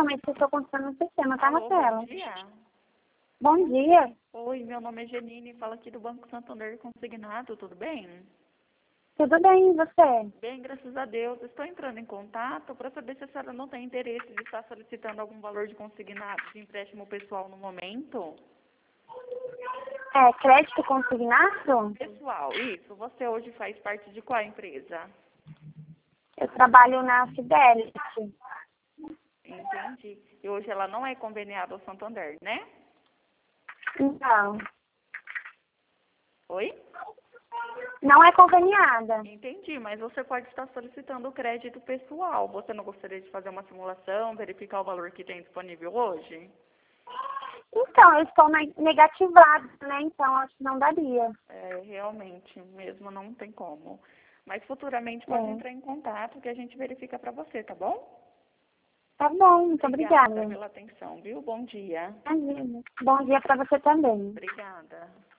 normalmente eu estou consultando no sistema, tá, Alô, Marcela? bom dia. Bom dia. Oi, meu nome é Janine, falo aqui do Banco Santander Consignado, tudo bem? Tudo bem, e você? Bem, graças a Deus. Estou entrando em contato para saber se a senhora não tem interesse de estar solicitando algum valor de consignado de empréstimo pessoal no momento. É, crédito consignado? Pessoal, isso. Você hoje faz parte de qual empresa? Eu trabalho na Fidelity. Entendi. E hoje ela não é conveniada ao Santander, né? Não, Oi? não é conveniada. Entendi, mas você pode estar solicitando o crédito pessoal. Você não gostaria de fazer uma simulação, verificar o valor que tem disponível hoje? Então, eu estou negativada, né? Então, acho que não daria. É, realmente, mesmo não tem como. Mas futuramente pode entrar em contato que a gente verifica para você, tá bom? Tá bom, muito Obrigada obrigada. pela atenção, viu? Bom dia. Imagina. Bom dia para você também. Obrigada.